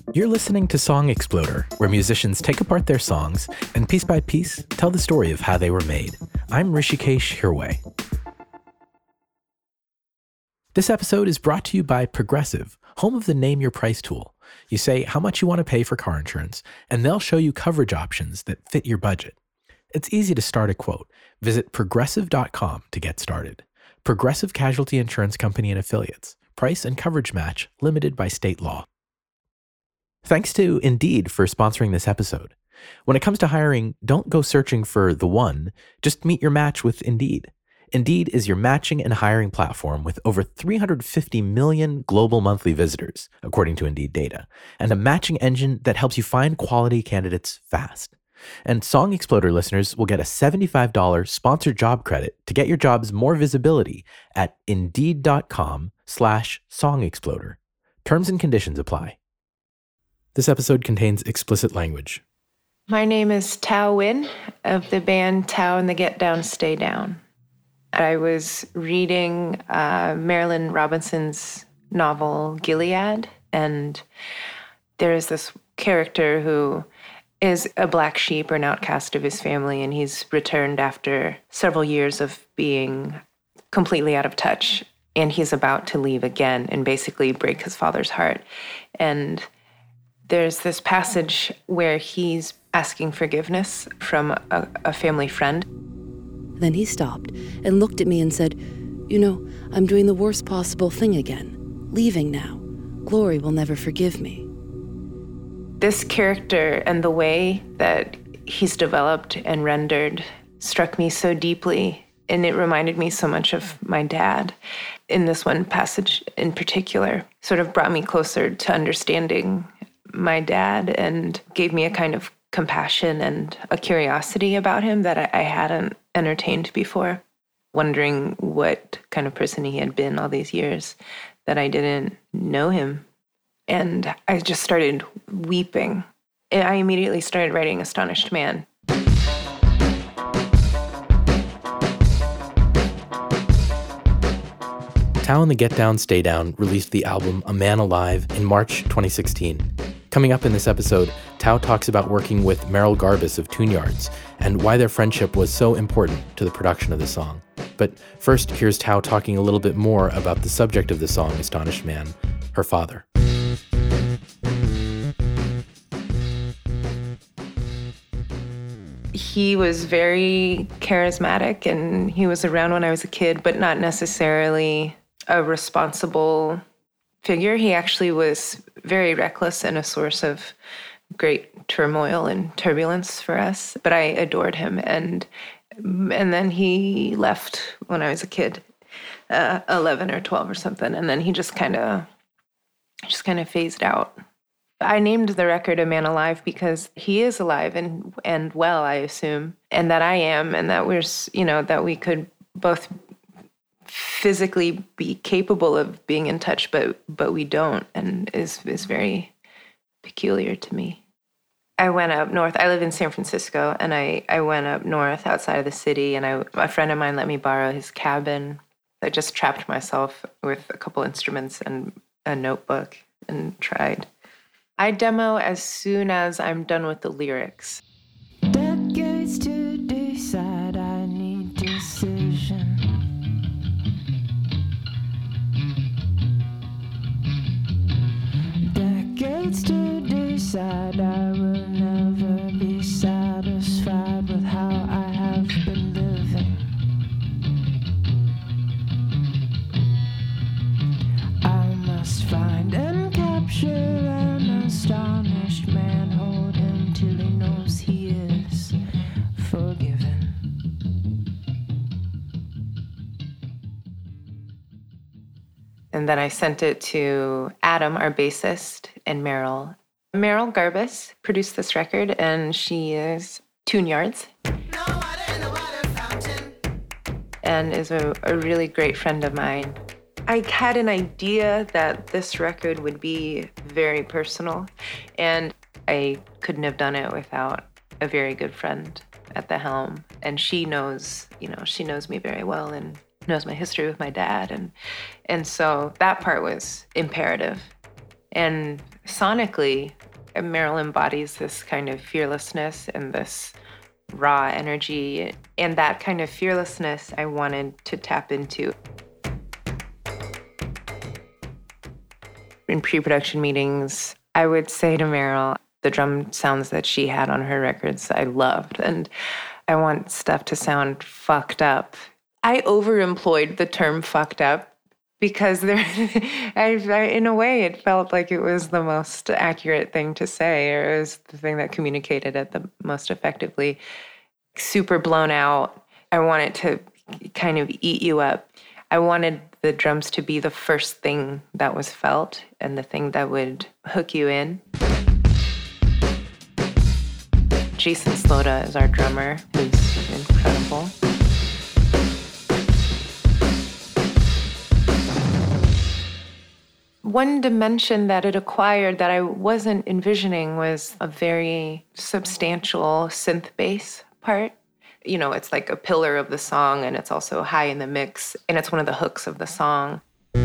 You're listening to Song Exploder, where musicians take apart their songs and piece by piece tell the story of how they were made. I'm Rishikesh Hirway. This episode is brought to you by Progressive, home of the Name Your Price tool. You say how much you want to pay for car insurance, and they'll show you coverage options that fit your budget. It's easy to start a quote. Visit progressive.com to get started. Progressive Casualty Insurance Company and Affiliates. Price and coverage match limited by state law. Thanks to Indeed for sponsoring this episode. When it comes to hiring, don't go searching for the one, just meet your match with Indeed. Indeed is your matching and hiring platform with over 350 million global monthly visitors, according to Indeed data, and a matching engine that helps you find quality candidates fast. And Song Exploder listeners will get a $75 sponsored job credit to get your jobs more visibility at Indeed.com/SongExploder. Terms and conditions apply. This episode contains explicit language. My name is Thao Nguyen of the band Tao and the Get Down, Stay Down. I was reading Marilynne Robinson's novel Gilead, and there is this character who is a black sheep or an outcast of his family, and he's returned after several years of being completely out of touch, and he's about to leave again and basically break his father's heart. And there's this passage where he's asking forgiveness from a family friend. Then he stopped and looked at me and said, "You know, I'm doing the worst possible thing again. Leaving now. Glory will never forgive me." This character and the way that he's developed and rendered struck me so deeply, and it reminded me so much of my dad. In this one passage in particular, sort of brought me closer to understanding my dad and gave me a kind of compassion and a curiosity about him that I hadn't entertained before, wondering what kind of person he had been all these years that I didn't know him. And I just started weeping. And I immediately started writing Astonished Man. Tao and the Get Down, Stay Down released the album A Man Alive in March 2016. Coming up in this episode, Tao talks about working with Merrill Garbus of Tune Yards and why their friendship was so important to the production of the song. But first, here's Tao talking a little bit more about the subject of the song, Astonished Man, her father. He was very charismatic, and he was around when I was a kid, but not necessarily a responsible figure. He actually was very reckless and a source of great turmoil and turbulence for us, but I adored him. And then he left when I was a kid, 11 or 12 or something, and then he just kind of phased out. I named the record A Man Alive because he is alive and well, I assume, and that I am, and that that we could both physically be capable of being in touch, but we don't, and is very peculiar to me. I went up north. I live in San Francisco, and I went up north outside of the city, and a friend of mine let me borrow his cabin. I just trapped myself with a couple instruments and a notebook and tried. I demo as soon as I'm done with the lyrics. Decades to decide, I need decision. Decades to decide, I will never be satisfied with how I have been living. I must find and capture an astonished man, hold him till he knows he is forgiven. And then I sent it to Adam, our bassist, and Merrill. Merrill Garbus produced this record, and she is Tune Yards. And is a really great friend of mine. I had an idea that this record would be very personal, and I couldn't have done it without a very good friend at the helm. And she knows me very well and knows my history with my dad. And so that part was imperative. And Sonically, Meryl embodies this kind of fearlessness and this raw energy. And that kind of fearlessness I wanted to tap into. In pre-production meetings, I would say to Meryl, the drum sounds that she had on her records I loved, and I want stuff to sound fucked up. I overemployed the term fucked up because in a way, it felt like it was the most accurate thing to say, or it was the thing that communicated it the most effectively. Super blown out. I wanted to kind of eat you up. I wanted the drums to be the first thing that was felt and the thing that would hook you in. Jason Slota is our drummer, who's incredible. One dimension that it acquired that I wasn't envisioning was a very substantial synth bass part. You know, it's like a pillar of the song, and it's also high in the mix, and it's one of the hooks of the song.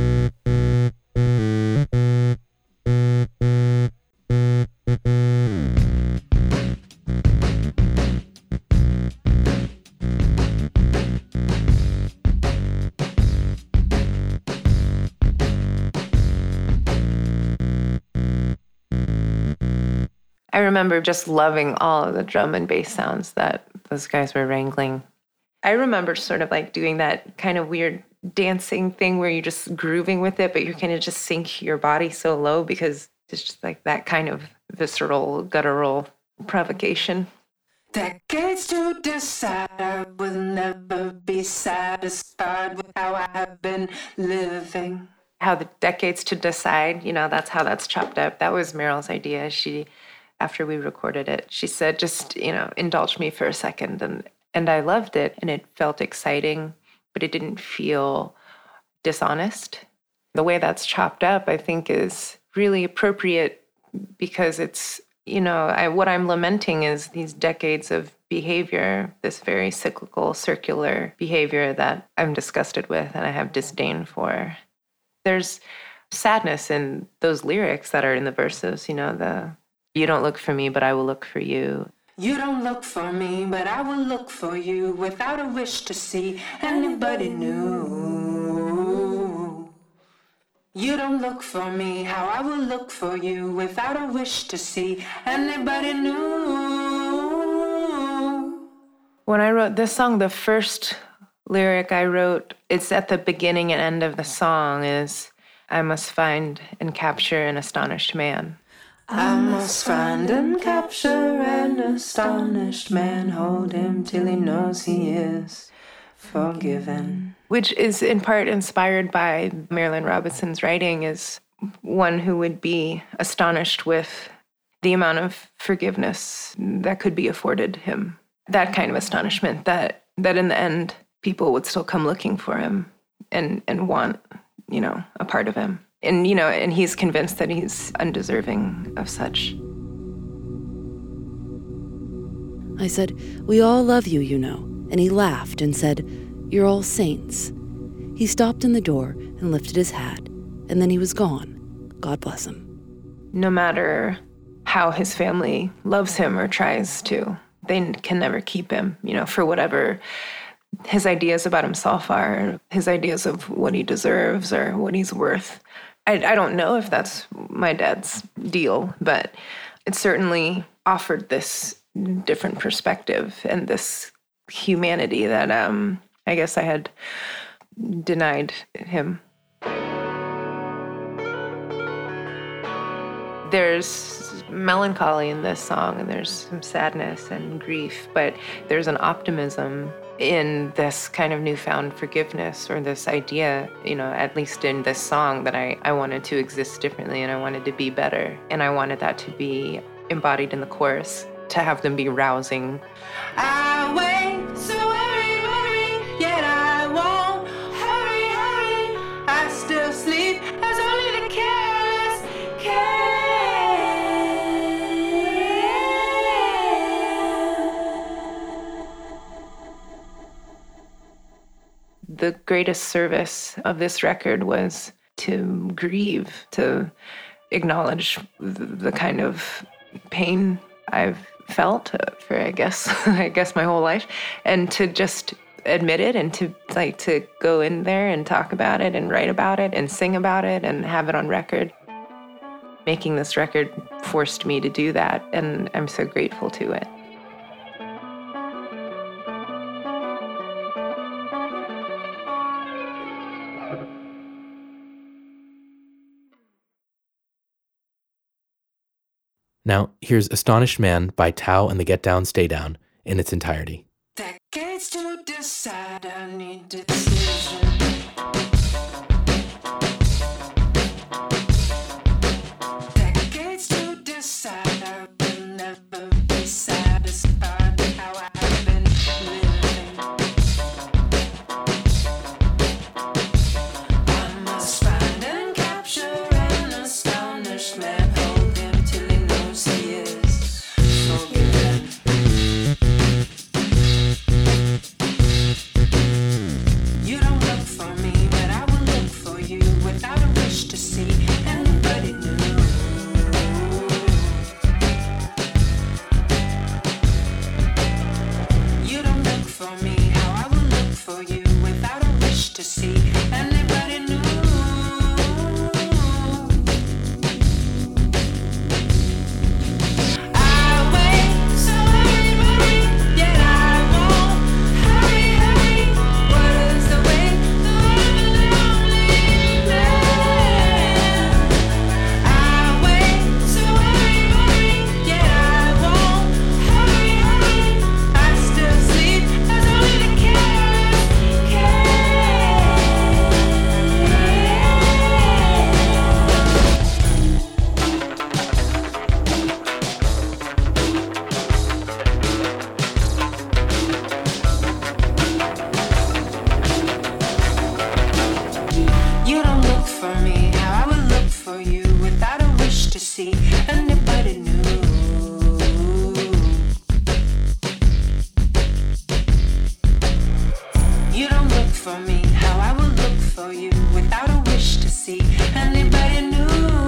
I remember just loving all of the drum and bass sounds that those guys were wrangling. I remember sort of like doing that kind of weird dancing thing where you're just grooving with it, but you're kind of just sink your body so low because it's just like that kind of visceral, guttural provocation. Decades to decide, I will never be satisfied with how I have been living. How the decades to decide, you know, that's how that's chopped up. That was Meryl's idea. After we recorded it, she said, just, you know, indulge me for a second. And I loved it, and it felt exciting, but it didn't feel dishonest. The way that's chopped up, I think, is really appropriate because it's, you know, what I'm lamenting is these decades of behavior, this very cyclical, circular behavior that I'm disgusted with and I have disdain for. There's sadness in those lyrics that are in the verses, you know, you don't look for me, but I will look for you. You don't look for me, but I will look for you without a wish to see anybody new. You don't look for me, how I will look for you without a wish to see anybody new. When I wrote this song, the first lyric I wrote, it's at the beginning and end of the song, is, I must find and capture an astonished man. I must find and capture an astonished man, hold him till he knows he is forgiven. Which is in part inspired by Marilynne Robinson's writing, is one who would be astonished with the amount of forgiveness that could be afforded him. That kind of astonishment that in the end, people would still come looking for him and want, you know, a part of him. And, you know, and he's convinced that he's undeserving of such. I said, we all love you, you know. And he laughed and said, you're all saints. He stopped in the door and lifted his hat, and then he was gone. God bless him. No matter how his family loves him or tries to, they can never keep him, you know, for whatever his ideas about himself are, his ideas of what he deserves or what he's worth. I don't know if that's my dad's deal, but it certainly offered this different perspective and this humanity that I guess I had denied him. There's melancholy in this song, and there's some sadness and grief, but there's an optimism in this kind of newfound forgiveness, or this idea, you know, at least in this song, that I wanted to exist differently and I wanted to be better. And I wanted that to be embodied in the chorus, to have them be rousing. I wait, so worry, yet I won't hurry. I still sleep as only the careless can. The greatest service of this record was to grieve, to acknowledge the kind of pain I've felt for, I guess my whole life, and to just admit it, and to go in there and talk about it and write about it and sing about it and have it on record. Making this record forced me to do that, and I'm so grateful to it. Now, here's Astonished Man by Tao and the Get Down, Stay Down in its entirety. Decades to decide, I need decision. Decades to decide, I will never be satisfied with how I have been living. I must find and capture an astonished man, hold him till he knows he is forgiven. You don't look for me, but I will look for you without a wish to see anybody new. You don't look for me, how I will look for you without a wish to see anybody new. I wait so hurry, yet I won't hurry, hurry. What is the way the lonely man? I wait so hurry, yet I won't hurry, hurry. I still sleep as only the careless can. You don't look for me, how I will look for you without a wish to see anybody new. You don't look for me, how I will look for you without a wish to see anybody new.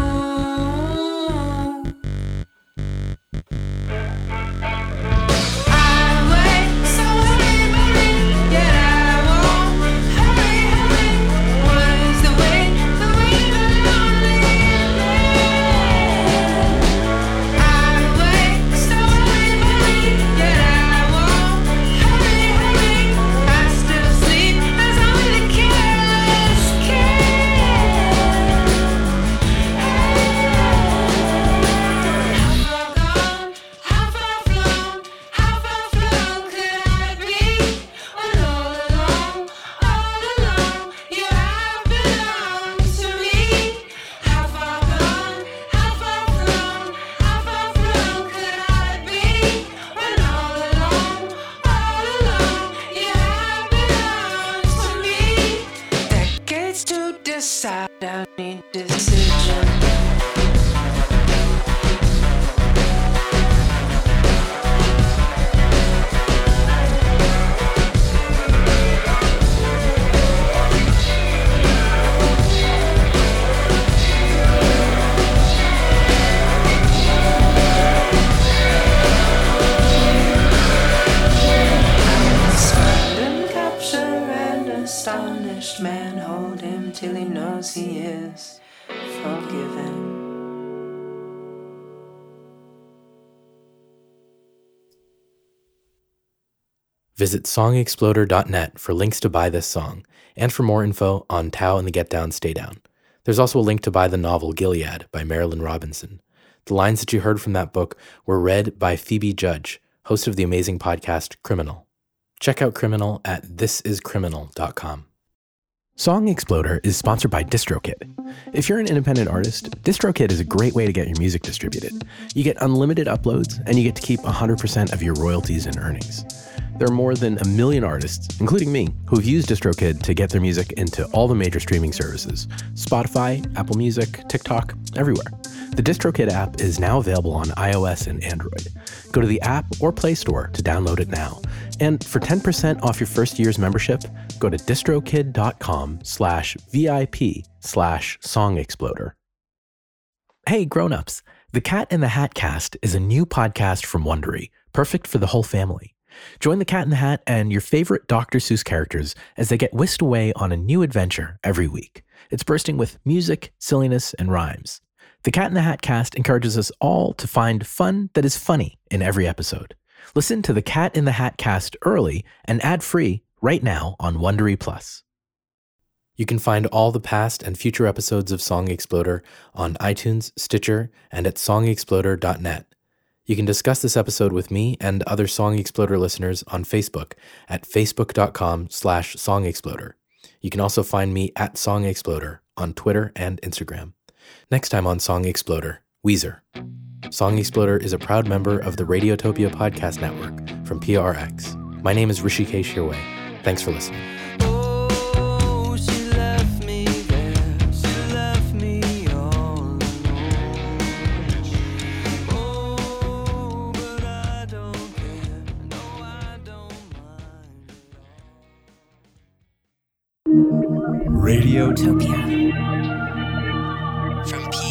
I wait so hurry, yet I won't hurry, hurry. What is the way the lonely man? I wait so hurry, yet I won't hurry, hurry. I still sleep as only the careless can. How far gone, how far flown, how far flown could I be? When all along, you have belonged to me. How far gone, how far flown, how far flown could I be? When all along, you have belonged to me. Decades to decide, I need decision. Find and capture an astonished man, hold him till he knows he is forgiven. Visit songexploder.net for links to buy this song and for more info on Tao and the Get Down, Stay Down. There's also a link to buy the novel Gilead by Marilyn Robinson. The lines that you heard from that book were read by Phoebe Judge, host of the amazing podcast Criminal. Check out Criminal at thisiscriminal.com. Song Exploder is sponsored by DistroKid. If you're an independent artist, DistroKid is a great way to get your music distributed. You get unlimited uploads, and you get to keep 100% of your royalties and earnings. There are more than 1 million artists, including me, who've used DistroKid to get their music into all the major streaming services: Spotify, Apple Music, TikTok, everywhere. The DistroKid app is now available on iOS and Android. Go to the app or Play Store to download it now. And for 10% off your first year's membership, go to distrokid.com/VIP/songexploder. Hey, grown-ups. The Cat in the Hat Cast is a new podcast from Wondery, perfect for the whole family. Join the Cat in the Hat and your favorite Dr. Seuss characters as they get whisked away on a new adventure every week. It's bursting with music, silliness, and rhymes. The Cat in the Hat Cast encourages us all to find fun that is funny in every episode. Listen to the Cat in the Hat Cast early and ad-free right now on Wondery Plus. You can find all the past and future episodes of Song Exploder on iTunes, Stitcher, and at songexploder.net. You can discuss this episode with me and other Song Exploder listeners on Facebook at facebook.com/songexploder. You can also find me at Song Exploder on Twitter and Instagram. Next time on Song Exploder, Weezer. Song Exploder is a proud member of the Radiotopia podcast network from PRX. My name is Rishikesh Hirway. Thanks for listening. Oh, she left me there. She left me all alone. Oh, but I don't care. No, I don't mind at all. Radiotopia from